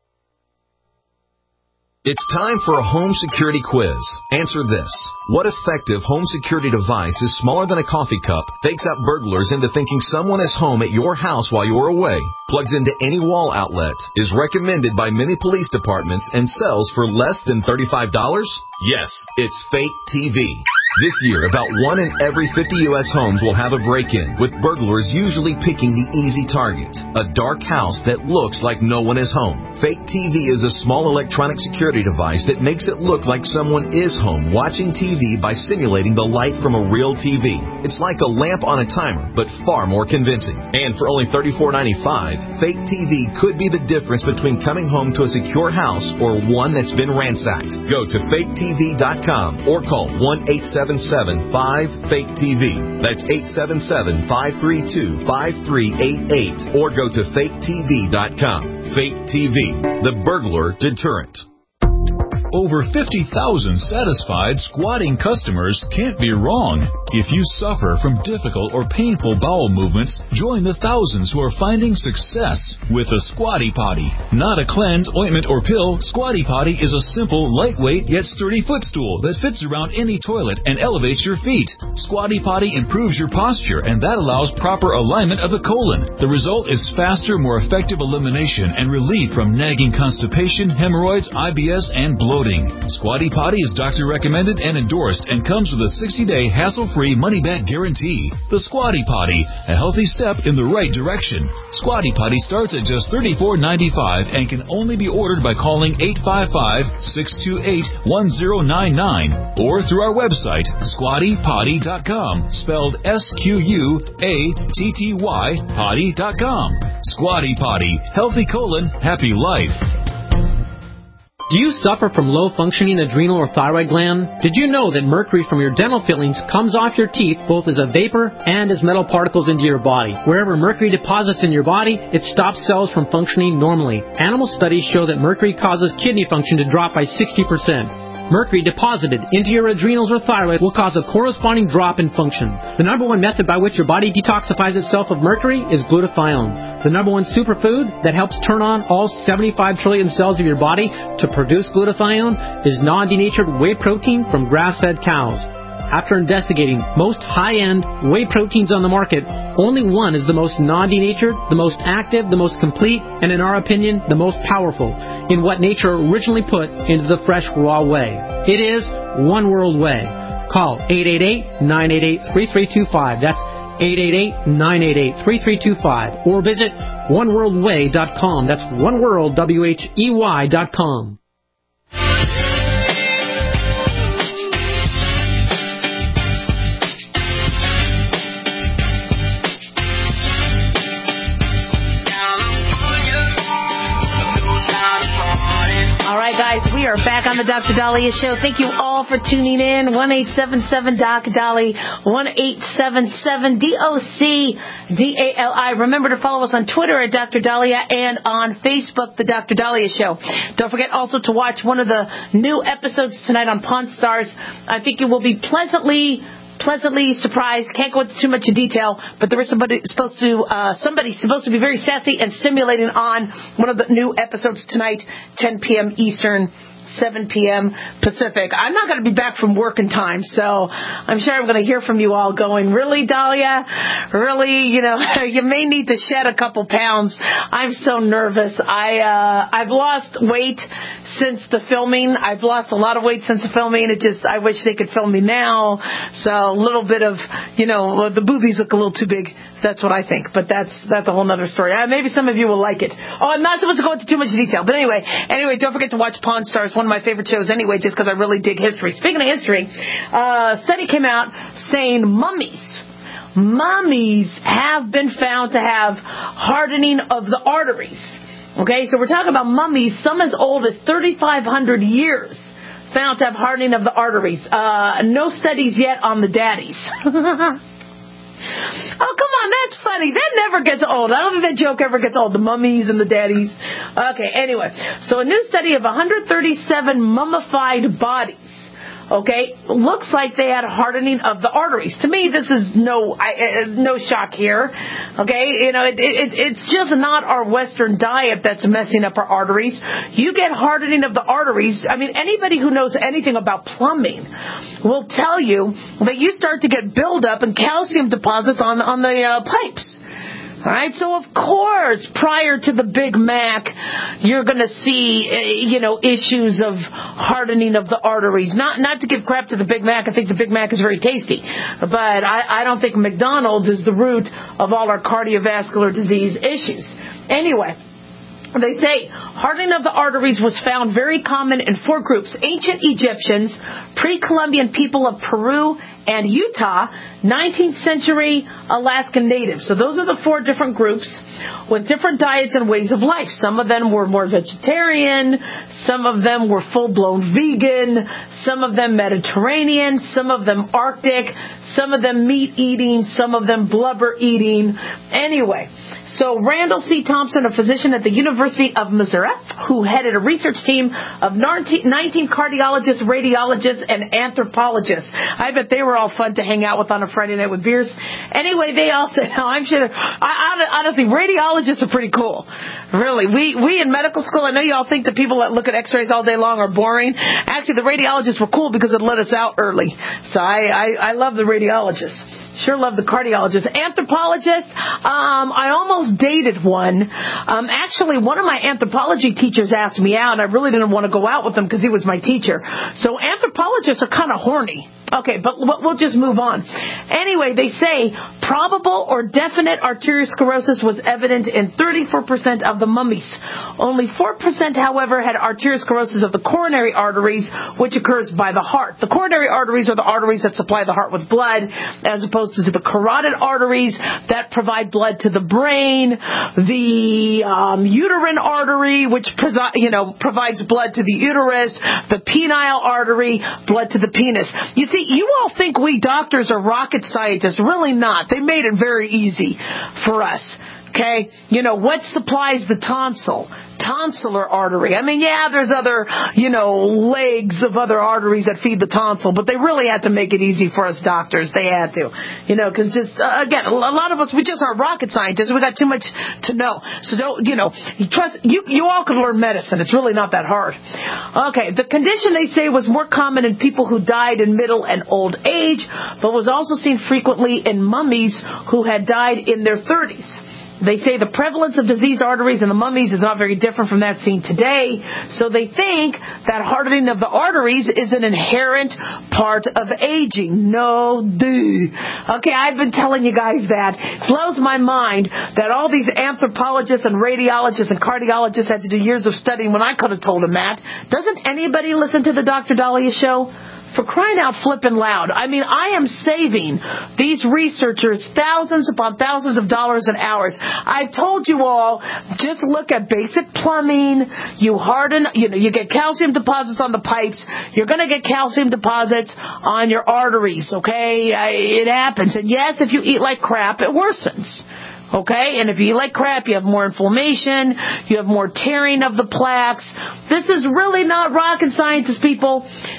It's time for a home security quiz. Answer this. What effective home security device is smaller than a coffee cup, fakes out burglars into thinking someone is home at your house while you're away, plugs into any wall outlet, is recommended by many police departments, and sells for less than $35? Yes, it's Fake TV. This year, about 1 in every 50 U.S. homes will have a break-in, with burglars usually picking the easy target, a dark house that looks like no one is home. Fake TV is a small electronic security device that makes it look like someone is home watching TV by simulating the light from a real TV. It's like a lamp on a timer, but far more convincing. And for only $34.95, Fake TV could be the difference between coming home to a secure house or one that's been ransacked. Go to faketv.com or call 1-877-5-FAKE-TV. That's 877-532-5388. Or go to faketv.com. Fake TV, the burglar deterrent. Over 50,000 satisfied squatting customers can't be wrong. If you suffer from difficult or painful bowel movements, join the thousands who are finding success with a Squatty Potty. Not a cleanse, ointment, or pill, Squatty Potty is a simple, lightweight, yet sturdy footstool that fits around any toilet and elevates your feet. Squatty Potty improves your posture, and that allows proper alignment of the colon. The result is faster, more effective elimination and relief from nagging constipation, hemorrhoids, IBS, and bloating. Squatty Potty is doctor recommended and endorsed and comes with a 60-day hassle-free money-back guarantee. The Squatty Potty, a healthy step in the right direction. Squatty Potty starts at just $34.95 and can only be ordered by calling 855-628-1099 or through our website, squattypotty.com, spelled SQUATTY, potty.com. Squatty Potty, healthy colon, happy life. Do you suffer from low-functioning adrenal or thyroid gland? Did you know that mercury from your dental fillings comes off your teeth both as a vapor and as metal particles into your body? Wherever mercury deposits in your body, it stops cells from functioning normally. Animal studies show that mercury causes kidney function to drop by 60%. Mercury deposited into your adrenals or thyroid will cause a corresponding drop in function. The number one method by which your body detoxifies itself of mercury is glutathione. The number one superfood that helps turn on all 75 trillion cells of your body to produce glutathione is non-denatured whey protein from grass-fed cows. After investigating most high-end whey proteins on the market, only one is the most non-denatured, the most active, the most complete, and in our opinion, the most powerful in what nature originally put into the fresh raw whey. It is One World Whey. Call 888-988-3325. That's 888-988-3325. Or visit oneworldwhey.com. That's oneworld.com. All right, guys, we are back on the Dr. Dahlia Show. Thank you all for tuning in. 1-877-DOC-DALI, 1-877-DOC-DALI. Remember to follow us on Twitter at Dr. Dahlia and on Facebook, The Dr. Dahlia Show. Don't forget also to watch one of the new episodes tonight on Pawn Stars. I think you will be pleasantly surprised. Can't go into too much detail, but there is somebody supposed to be very sassy and stimulating on one of the new episodes tonight, 10 p.m. Eastern. 7 p.m. Pacific. I'm not going to be back from work in time, so I'm sure I'm going to hear from you all going, really, Dahlia? Really? You know, you may need to shed a couple pounds. I'm so nervous. I've lost weight since the filming. I've lost a lot of weight since the filming. I wish they could film me now. So a little bit of, you know, the boobies look a little too big. That's what I think, but that's a whole other story. Maybe some of you will like it. Oh, I'm not supposed to go into too much detail, but anyway, don't forget to watch Pawn Stars, one of my favorite shows anyway, just because I really dig history. Speaking of history, a study came out saying mummies have been found to have hardening of the arteries. Okay, so we're talking about mummies, some as old as 3,500 years, found to have hardening of the arteries. No studies yet on the daddies. Oh, come on, that's funny. That never gets old. I don't think that joke ever gets old, the mummies and the daddies. Okay, anyway. So a new study of 137 mummified bodies, okay, looks like they had a hardening of the arteries. To me, this is no shock here. Okay, you know, it's just not our Western diet that's messing up our arteries. You get hardening of the arteries. I mean, anybody who knows anything about plumbing will tell you that you start to get buildup and calcium deposits on the pipes. All right, so of course, prior to the Big Mac, you're going to see, issues of hardening of the arteries. Not to give crap to the Big Mac. I think the Big Mac is very tasty. But I don't think McDonald's is the root of all our cardiovascular disease issues. Anyway, they say hardening of the arteries was found very common in 4 groups: ancient Egyptians, pre-Columbian people of Peru and Utah, 19th century Alaskan natives. So those are the 4 different groups with different diets and ways of life. Some of them were more vegetarian, some of them were full-blown vegan, some of them Mediterranean, some of them Arctic, some of them meat-eating, some of them blubber-eating. Anyway, so Randall C. Thompson, a physician at the University of Missouri, who headed a research team of 19 cardiologists, radiologists, and anthropologists. I bet they were all fun to hang out with on a Friday night with beers. Anyway, they all said, honestly, radiologists are pretty cool. Really. We in medical school, I know you all think the people that look at x-rays all day long are boring. Actually, the radiologists were cool because it let us out early. So I love the radiologists. Sure love the cardiologists. Anthropologists, I almost dated one. Actually, one of my anthropology teachers asked me out, and I really didn't want to go out with him because he was my teacher. So anthropologists are kind of horny. Okay, but we'll just move on. Anyway, they say probable or definite arteriosclerosis was evident in 34% of the mummies. Only 4%, however, had arteriosclerosis of the coronary arteries, which occurs by the heart. The coronary arteries are the arteries that supply the heart with blood, as opposed to the carotid arteries that provide blood to the brain, the uterine artery, which provides blood to the uterus, the penile artery, blood to the penis. You see, you all think we doctors are rocket scientists. Really not. They made it very easy for us. Okay? What supplies the tonsil? Tonsillar artery. I mean, yeah, there's other, legs of other arteries that feed the tonsil, but they really had to make it easy for us doctors. They had to. Because just, again, a lot of us, we just aren't rocket scientists. We got too much to know. So don't, trust, you all can learn medicine. It's really not that hard. Okay, the condition, they say, was more common in people who died in middle and old age, but was also seen frequently in mummies who had died in their 30s. They say the prevalence of diseased arteries in the mummies is not very different from that seen today. So they think that hardening of the arteries is an inherent part of aging. No, duh. Okay, I've been telling you guys that. It blows my mind that all these anthropologists and radiologists and cardiologists had to do years of studying when I could have told them that. Doesn't anybody listen to the Dr. Dahlia show? For crying out flippin' loud. I mean, I am saving these researchers thousands upon thousands of dollars and hours. I've told you all, just look at basic plumbing. You harden, you get calcium deposits on the pipes. You're going to get calcium deposits on your arteries, okay? It happens. And yes, if you eat like crap, it worsens. Okay, and if you eat like crap, you have more inflammation, you have more tearing of the plaques. This is really not rocket science, people.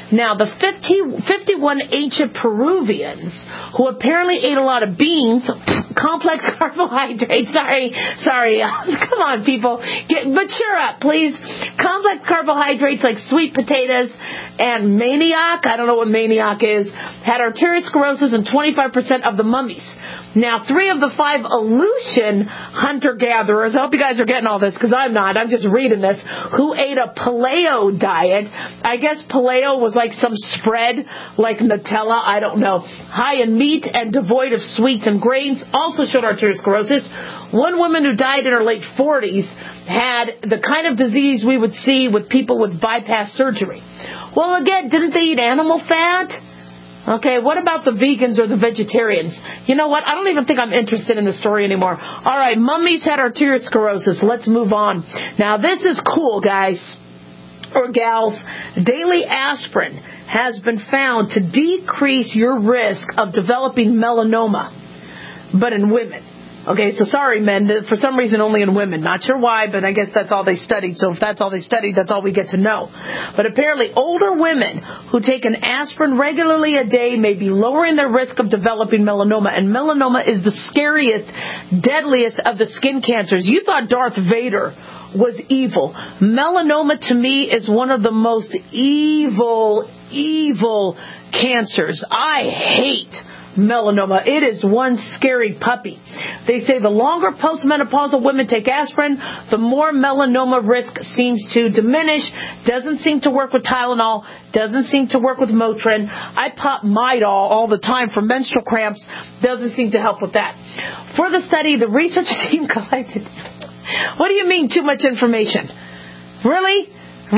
Now, the 51 ancient Peruvians, who apparently ate a lot of beans, complex carbohydrates, sorry, come on, people, mature up, please. Complex carbohydrates like sweet potatoes and manioc, I don't know what manioc is, had arteriosclerosis in 25% of the mummies. Now, 3 of the 5 Aleutian hunter-gatherers, I hope you guys are getting all this because I'm not, I'm just reading this, who ate a paleo diet. I guess paleo was like some spread, like Nutella, I don't know, high in meat and devoid of sweets and grains, also showed arteriosclerosis. One woman who died in her late 40s had the kind of disease we would see with people with bypass surgery. Well, again, didn't they eat animal fat? Okay, what about the vegans or the vegetarians? You know what? I don't even think I'm interested in the story anymore. All right, mummies had arteriosclerosis. Let's move on. Now, this is cool, guys or gals. Daily aspirin has been found to decrease your risk of developing melanoma, but in women. Okay, so sorry, men, for some reason only in women. Not sure why, but I guess that's all they studied. So if that's all they studied, that's all we get to know. But apparently older women who take an aspirin regularly a day may be lowering their risk of developing melanoma. And melanoma is the scariest, deadliest of the skin cancers. You thought Darth Vader was evil. Melanoma to me is one of the most evil cancers. I hate melanoma. It is one scary puppy. They say the longer postmenopausal women take aspirin, the more melanoma risk seems to diminish. Doesn't seem to work with Tylenol. Doesn't seem to work with Motrin. I pop Midol all the time for menstrual cramps. Doesn't seem to help with that. For the study, the research team collected... What do you mean too much information? Really?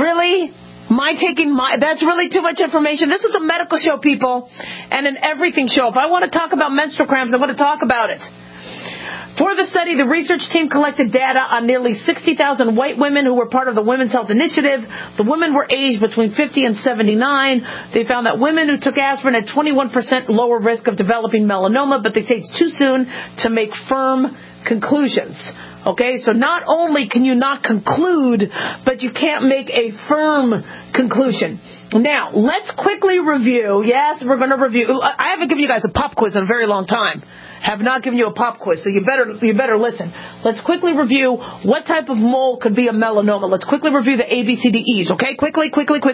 That's really too much information. This is a medical show, people, and an everything show. If I want to talk about menstrual cramps, I want to talk about it. For the study, the research team collected data on nearly 60,000 white women who were part of the Women's Health Initiative. The women were aged between 50 and 79. They found that women who took aspirin had 21% lower risk of developing melanoma, but they say it's too soon to make firm conclusions. Okay, so not only can you not conclude, but you can't make a firm conclusion. Now, let's quickly review. Yes, we're going to review. I haven't given you guys a pop quiz in a very long time. Have not given you a pop quiz, so you better listen. Let's quickly review what type of mole could be a melanoma. Let's quickly review the ABCDEs, okay? Quickly.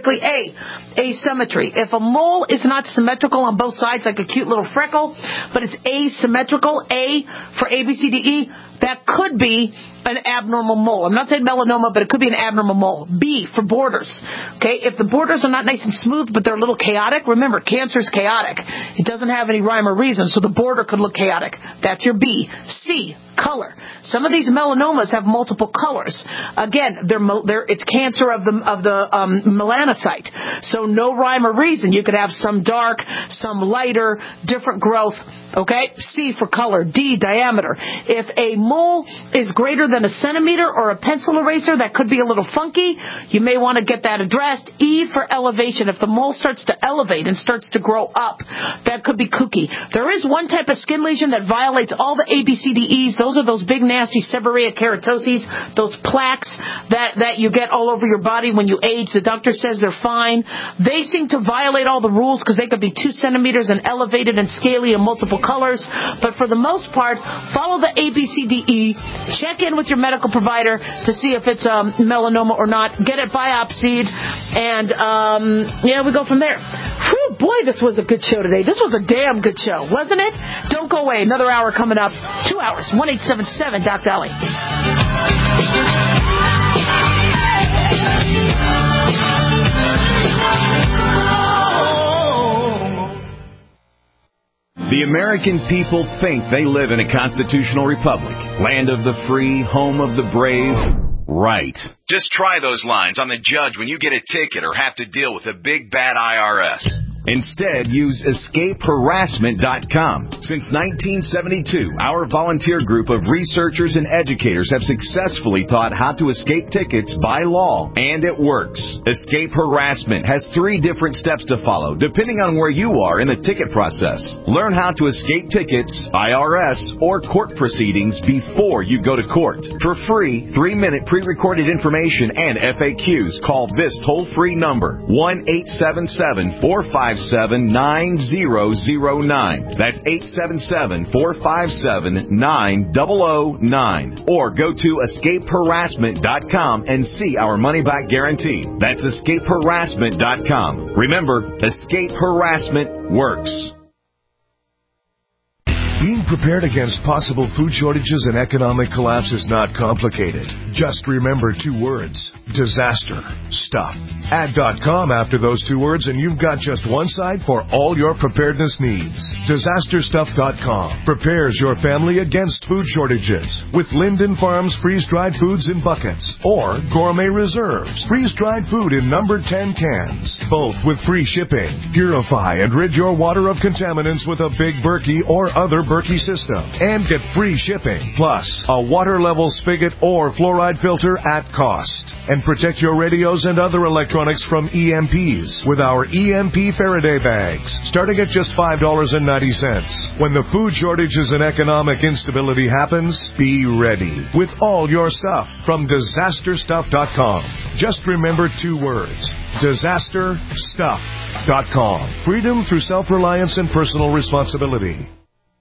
A, asymmetry. If a mole is not symmetrical on both sides, like a cute little freckle, but it's asymmetrical, A for ABCDE, that could be an abnormal mole. I'm not saying melanoma, but it could be an abnormal mole. B for borders. Okay, if the borders are not nice and smooth, but they're a little chaotic, remember, cancer is chaotic. It doesn't have any rhyme or reason, so the border could look chaotic. That's your B. C, color. Some of these melanomas have multiple colors. Again, it's cancer of the melanocyte. So no rhyme or reason. You could have some dark, some lighter, different growth. Okay? C for color. D, diameter. If a mole is greater than a centimeter or a pencil eraser, that could be a little funky. You may want to get that addressed. E for elevation. If the mole starts to elevate and starts to grow up, that could be kooky. There is one type of skin lesion that violates all the ABCDEs. Those are those big nasty seborrheic keratoses, those plaques that you get all over your body when you age. The doctor says they're fine. They seem to violate all the rules because they could be 2 centimeters and elevated and scaly in multiple colors. But for the most part, follow the ABCDE. Check in with your medical provider to see if it's melanoma or not. Get it biopsied, and we go from there. Whew, boy, this was a good show today. This was a damn good show, wasn't it? Don't go away. Another hour coming up. 2 hours. 1-877 Doc Dolly. The American people think they live in a constitutional republic, land of the free, home of the brave. Right. Just try those lines on the judge when you get a ticket or have to deal with a big bad IRS. Instead, use escapeharassment.com. Since 1972, our volunteer group of researchers and educators have successfully taught how to escape tickets by law, and it works. Escape Harassment has 3 different steps to follow, depending on where you are in the ticket process. Learn how to escape tickets, IRS, or court proceedings before you go to court. For free, 3-minute pre-recorded information and FAQs, call this toll-free number, 1-877-457-9009. That's 877-457-9009. Or go to escapeharassment.com and see our money-back guarantee. That's escapeharassment.com. Remember, escape harassment works. Being prepared against possible food shortages and economic collapse is not complicated. Just remember 2 words: disaster stuff. Add .com after those 2 words and you've got just one site for all your preparedness needs. Disasterstuff.com prepares your family against food shortages with Linden Farms freeze-dried foods in buckets or Gourmet Reserves freeze-dried food in numbered 10 cans, both with free shipping. Purify and rid your water of contaminants with a Big Berkey or other Berkey system and get free shipping, plus a water level spigot or fluoride filter at cost. And protect your radios and other electronics from EMPs with our EMP Faraday bags, starting at just $5.90. When the food shortages and economic instability happens, be ready with all your stuff from disasterstuff.com. Just remember 2 words: disasterstuff.com. Freedom through self-reliance and personal responsibility.